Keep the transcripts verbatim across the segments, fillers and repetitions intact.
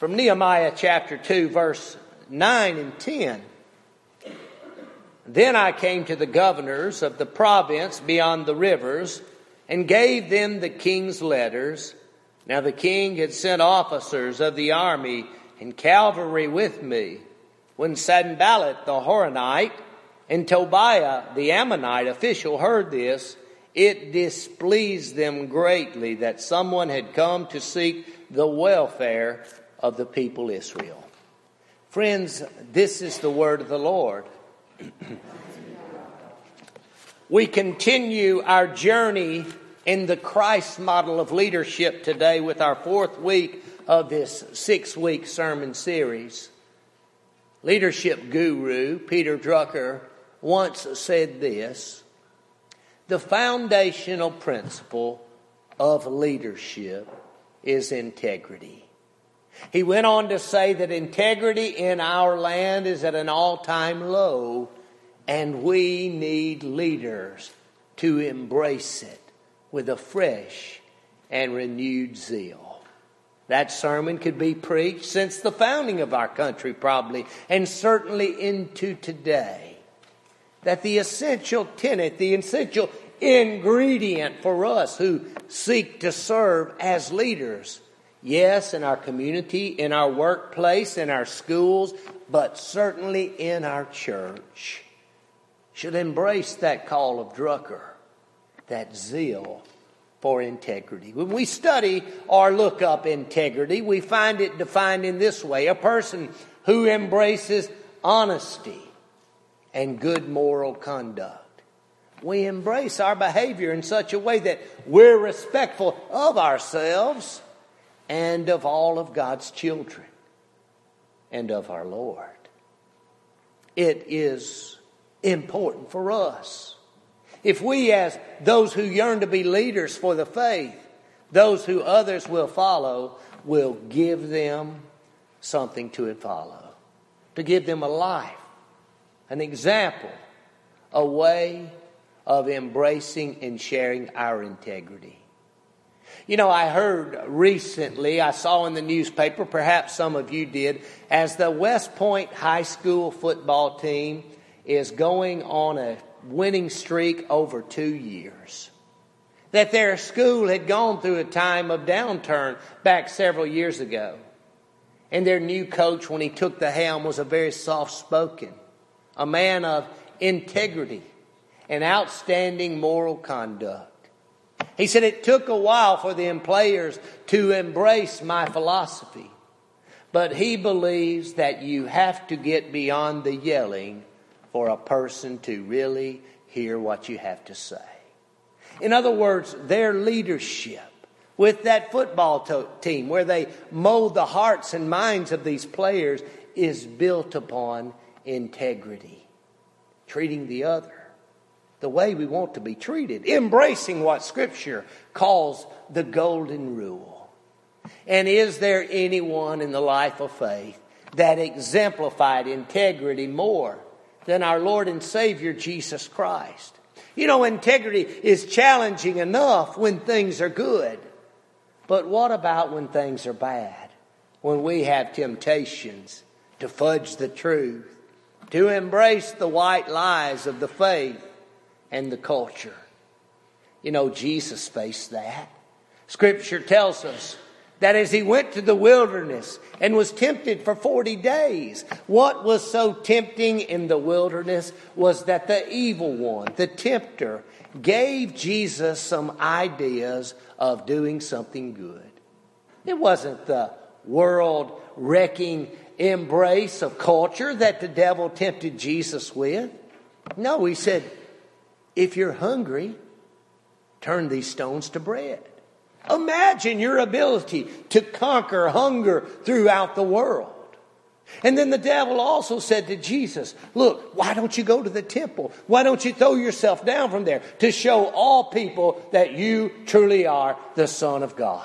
from Nehemiah chapter two, verse nine and ten. Then I came to the governors of the province beyond the rivers and gave them the king's letters. Now the king had sent officers of the army and cavalry with me. When Sanballat the Horonite and Tobiah the Ammonite official heard this, it displeased them greatly that someone had come to seek the welfare of the people Israel. Friends, this is the word of the Lord. We continue our journey in the Christ model of leadership today with our fourth week of this six-week sermon series. Leadership guru Peter Drucker once said this: the foundational principle of leadership is integrity. He went on to say that integrity in our land is at an all-time low, and we need leaders to embrace it with a fresh and renewed zeal. That sermon could be preached since the founding of our country probably, and certainly into today. That the essential tenet, the essential ingredient for us who seek to serve as leaders, yes, in our community, in our workplace, in our schools, but certainly in our church, should embrace that call of Drucker, that zeal for integrity. When we study or look up integrity, we find it defined in this way: a person who embraces honesty and good moral conduct. We embrace our behavior in such a way that we're respectful of ourselves and of all of God's children and of our Lord. It is important for us, if we, as those who yearn to be leaders for the faith, those who others will follow, will give them something to follow, to give them a life, an example, a way of embracing and sharing our integrity. You know, I heard recently, I saw in the newspaper, perhaps some of you did, as the West Point High School football team is going on a winning streak over two years. That their school had gone through a time of downturn back several years ago. And their new coach, when he took the helm, was a very soft-spoken, a man of integrity and outstanding moral conduct. He said, it took a while for the players to embrace my philosophy, but he believes that you have to get beyond the yelling for a person to really hear what you have to say. In other words, their leadership with that football to- team, where they mold the hearts and minds of these players, is built upon integrity. Treating the other the way we want to be treated. Embracing what Scripture calls the golden rule. And is there anyone in the life of faith that exemplified integrity more than our Lord and Savior Jesus Christ? You know, integrity is challenging enough when things are good. But what about when things are bad? When we have temptations to fudge the truth, to embrace the white lies of the faith and the culture. You know, Jesus faced that. Scripture tells us that as he went to the wilderness and was tempted for forty days, what was so tempting in the wilderness was that the evil one, the tempter, gave Jesus some ideas of doing something good. It wasn't the world-wrecking embrace of culture that the devil tempted Jesus with. No, he said, if you're hungry, turn these stones to bread. Imagine your ability to conquer hunger throughout the world. And then the devil also said to Jesus, look, why don't you go to the temple? Why don't you throw yourself down from there to show all people that you truly are the Son of God?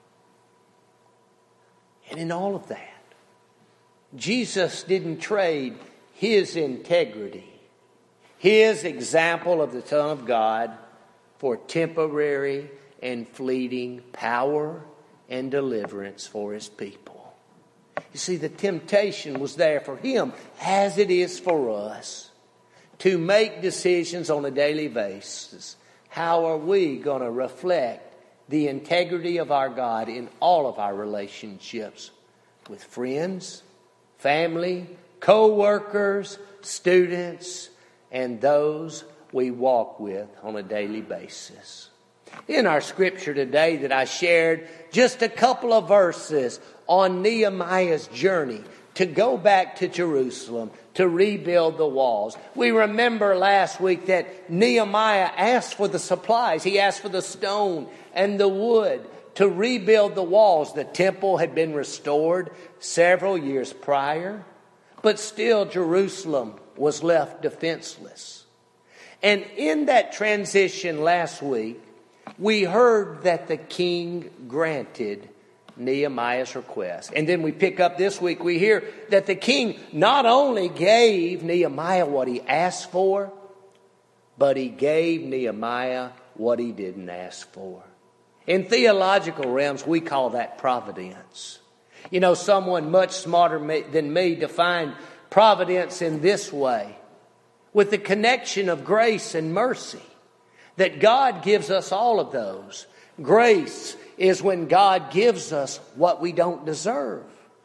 And in all of that, Jesus didn't trade his integrity, his example of the Son of God, for temporary and fleeting power and deliverance for his people. You see, the temptation was there for him, as it is for us, to make decisions on a daily basis. How are we going to reflect the integrity of our God in all of our relationships with friends, family, co-workers, students, and those we walk with on a daily basis? In our scripture today that I shared just a couple of verses on Nehemiah's journey to go back to Jerusalem to rebuild the walls. We remember last week that Nehemiah asked for the supplies. He asked for the stone and the wood to rebuild the walls. The temple had been restored several years prior, but still Jerusalem was left defenseless. And in that transition last week, we heard that the king granted Nehemiah's request. And then we pick up this week, we hear that the king not only gave Nehemiah what he asked for, but he gave Nehemiah what he didn't ask for. In theological realms, we call that providence. You know, someone much smarter than me defined providence in this way, with the connection of grace and mercy. That God gives us all of those. Grace is when God gives us what we don't deserve.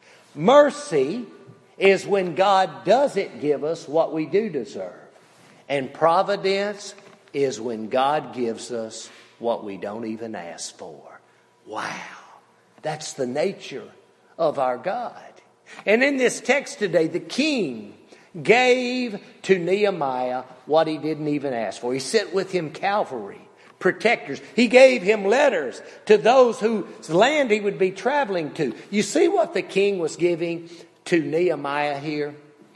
Mercy is when God doesn't give us what we do deserve. And providence is when God gives us what we don't even ask for. Wow, that's the nature of our God. And in this text today, the king gave to Nehemiah what he didn't even ask for. He sent with him cavalry, protectors. He gave him letters to those whose land he would be traveling to. You see what the king was giving to Nehemiah here?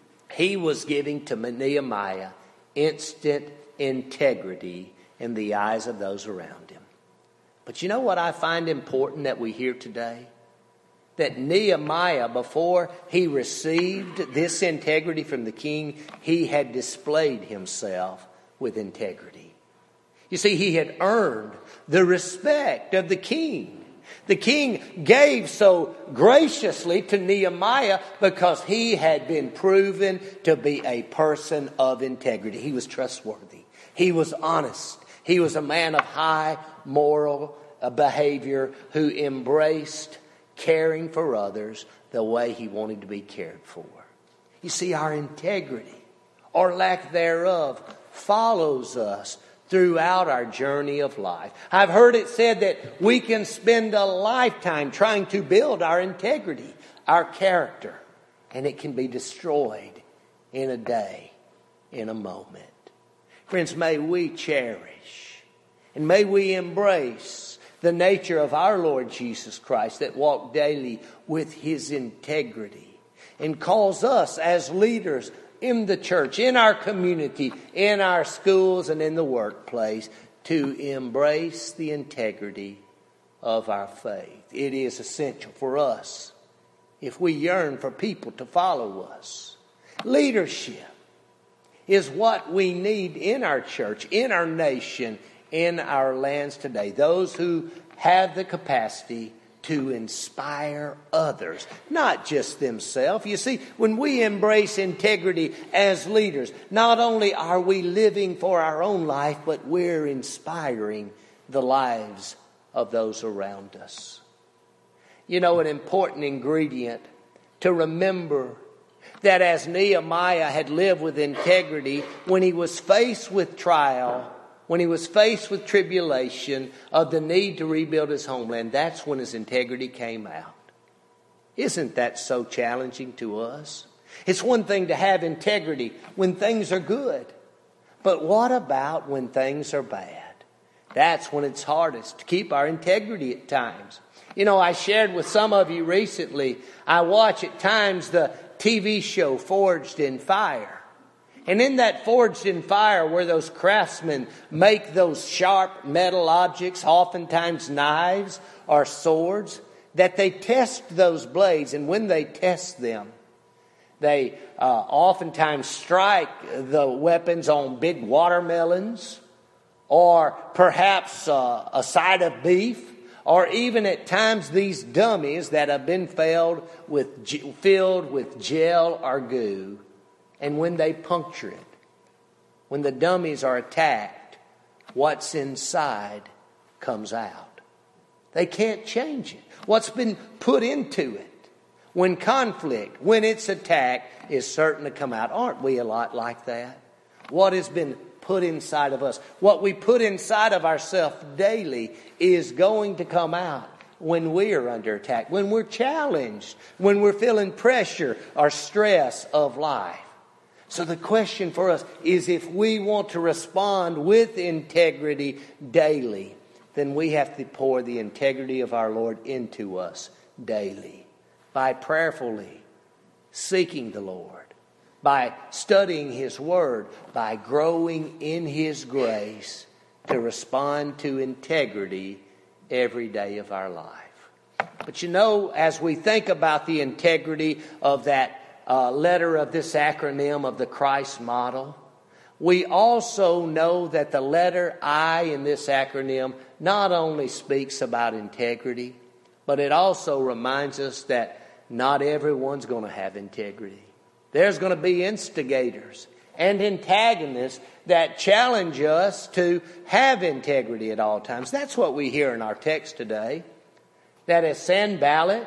He was giving to Nehemiah instant integrity in the eyes of those around him. But you know what I find important that we hear today? That Nehemiah, before he received this integrity from the king, he had displayed himself with integrity. You see, he had earned the respect of the king. The king gave so graciously to Nehemiah because he had been proven to be a person of integrity. He was trustworthy. He was honest. He was a man of high moral behavior who embraced caring for others the way he wanted to be cared for. You see, our integrity, or lack thereof, follows us throughout our journey of life. I've heard it said that we can spend a lifetime trying to build our integrity, our character, and it can be destroyed in a day, in a moment. Friends, may we cherish and may we embrace the nature of our Lord Jesus Christ that walked daily with his integrity and calls us as leaders in the church, in our community, in our schools, and in the workplace to embrace the integrity of our faith. It is essential for us if we yearn for people to follow us. Leadership is what we need in our church, in our nation, in our lands today. Those who have the capacity to inspire others, not just themselves. You see, when we embrace integrity as leaders, not only are we living for our own life, but we're inspiring the lives of those around us. You know, an important ingredient to remember that as Nehemiah had lived with integrity, when he was faced with trial, when he was faced with tribulation of the need to rebuild his homeland, that's when his integrity came out. Isn't that so challenging to us? It's one thing to have integrity when things are good. But what about when things are bad? That's when it's hardest to keep our integrity at times. You know, I shared with some of you recently, I watch at times the T V show Forged in Fire. And in that Forged in Fire, where those craftsmen make those sharp metal objects, oftentimes knives or swords, that they test those blades. And when they test them, they uh, oftentimes strike the weapons on big watermelons, or perhaps uh, a side of beef, or even at times these dummies that have been filled with, filled with gel or goo, and when they puncture it, when the dummies are attacked, what's inside comes out. They can't change it. What's been put into it, when conflict, when it's attacked, is certain to come out. Aren't we a lot like that? What has been put inside of us, what we put inside of ourselves daily, is going to come out when we are under attack, when we're challenged, when we're feeling pressure or stress of life. So the question for us is, if we want to respond with integrity daily, then we have to pour the integrity of our Lord into us daily by prayerfully seeking the Lord, by studying His Word, by growing in His grace to respond to integrity every day of our life. But you know, as we think about the integrity of that uh, letter of this acronym of the Christ model, we also know that the letter I in this acronym not only speaks about integrity, but it also reminds us that not everyone's going to have integrity. There's going to be instigators and antagonists that challenge us to have integrity at all times. That's what we hear in our text today. That as Sanballat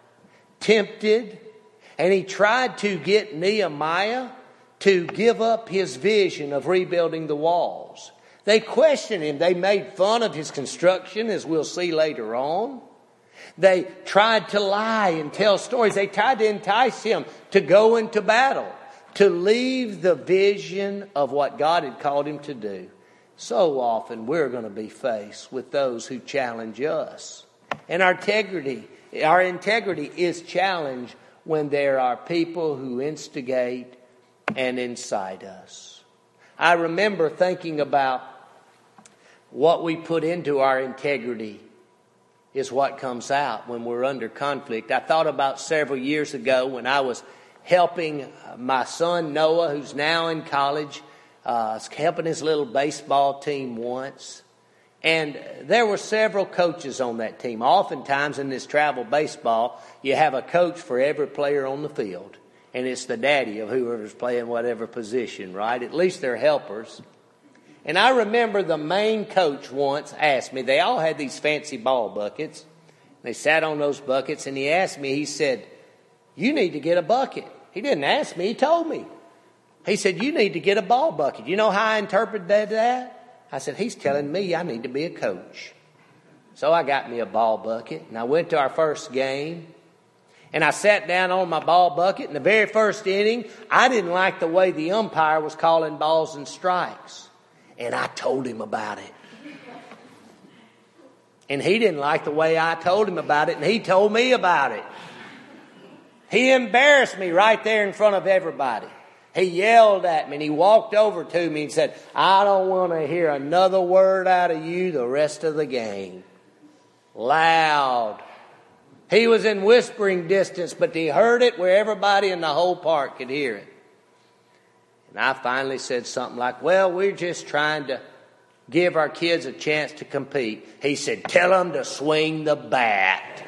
tempted, and he tried to get Nehemiah to give up his vision of rebuilding the walls. They questioned him. They made fun of his construction, as we'll see later on. They tried to lie and tell stories. They tried to entice him to go into battle, to leave the vision of what God had called him to do. So often we're going to be faced with those who challenge us. And our integrity, our integrity is challenged when there are people who instigate and incite us. I remember thinking about what we put into our integrity is what comes out when we're under conflict. I thought about several years ago when I was helping my son Noah, who's now in college, uh, helping his little baseball team once. And there were several coaches on that team. Oftentimes in this travel baseball, you have a coach for every player on the field. And it's the daddy of whoever's playing whatever position, right? At least they're helpers. And I remember the main coach once asked me, they all had these fancy ball buckets. They sat on those buckets, and he asked me, he said, you need to get a bucket. He didn't ask me, he told me. He said, you need to get a ball bucket. You know how I interpreted that? I said, he's telling me I need to be a coach. So I got me a ball bucket, and I went to our first game. And I sat down on my ball bucket. In the very first inning, I didn't like the way the umpire was calling balls and strikes. And I told him about it. And he didn't like the way I told him about it, and he told me about it. He embarrassed me right there in front of everybody. He yelled at me, and he walked over to me and said, I don't want to hear another word out of you the rest of the game. Loud. He was in whispering distance, but he heard it where everybody in the whole park could hear it. And I finally said something like, well, we're just trying to give our kids a chance to compete. He said, tell them to swing the bat.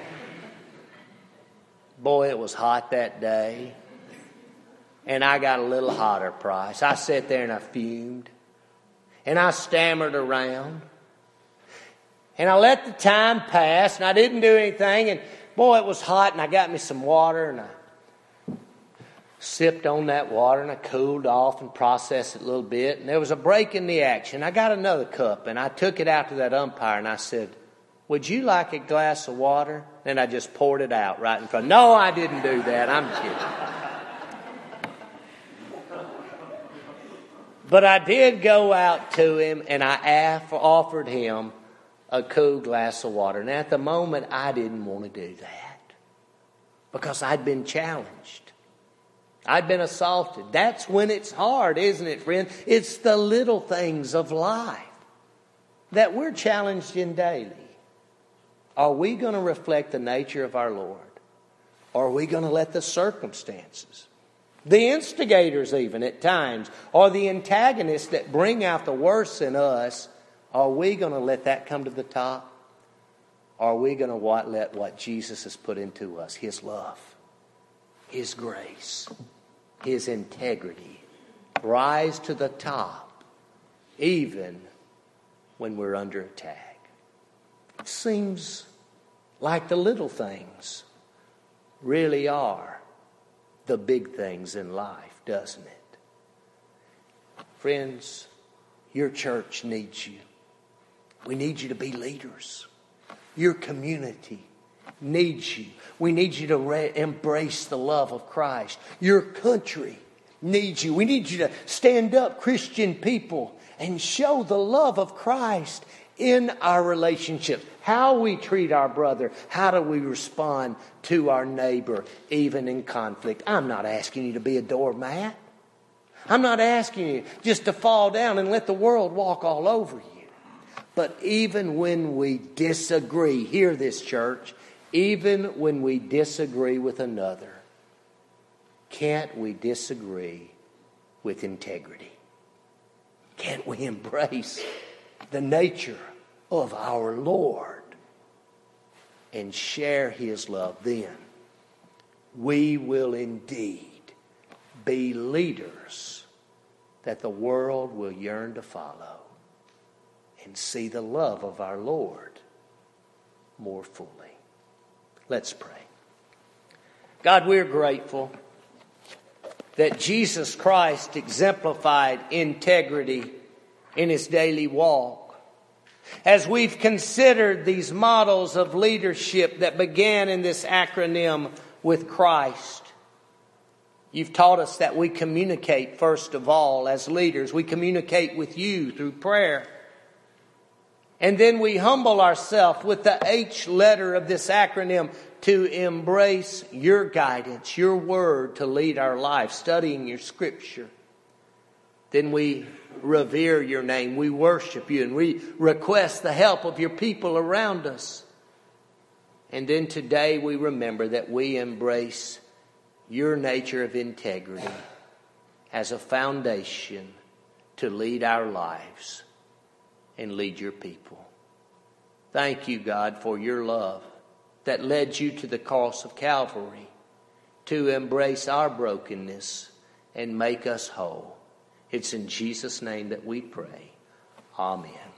Boy, it was hot that day. And I got a little hotter, Price. I sat there and I fumed. And I stammered around. And I let the time pass, and I didn't do anything. And boy, it was hot, and I got me some water, and I sipped on that water, and I cooled off and processed it a little bit. And there was a break in the action. I got another cup, and I took it out to that umpire, and I said, would you like a glass of water? And I just poured it out right in front. No, I didn't do that. I'm kidding. But I did go out to him, and I offered him a cool glass of water. And at the moment, I didn't want to do that because I'd been challenged. I'd been assaulted. That's when it's hard, isn't it, friend? It's the little things of life that we're challenged in daily. Are we going to reflect the nature of our Lord? Or are we going to let the circumstances, the instigators even at times, or the antagonists that bring out the worst in us, are we going to let that come to the top? Or are we going to what, let what Jesus has put into us, His love, His grace, His integrity, rise to the top, even when we're under attack? It seems like the little things really are the big things in life, doesn't it? Friends, your church needs you. We need you to be leaders. Your community needs you. We need you to re- embrace the love of Christ. Your country needs you. We need you to stand up, Christian people, and show the love of Christ in our relationships. How we treat our brother. How do we respond to our neighbor, even in conflict? I'm not asking you to be a doormat. I'm not asking you just to fall down and let the world walk all over you. But even when we disagree, hear this, church, even when we disagree with another, can't we disagree with integrity? Can't we embrace the nature of our Lord and share His love? Then we will indeed be leaders that the world will yearn to follow and see the love of our Lord more fully. Let's pray. God, we're grateful that Jesus Christ exemplified integrity in His daily walk. As we've considered these models of leadership that began in this acronym with Christ, You've taught us that we communicate first of all as leaders. We communicate with You through prayer. And then we humble ourselves with the H letter of this acronym to embrace Your guidance, Your word to lead our life, studying Your scripture. Then we revere Your name, we worship You, and we request the help of Your people around us. And then today we remember that we embrace Your nature of integrity as a foundation to lead our lives and lead Your people. Thank You, God, for Your love that led You to the cross of Calvary to embrace our brokenness and make us whole. It's in Jesus' name that we pray. Amen.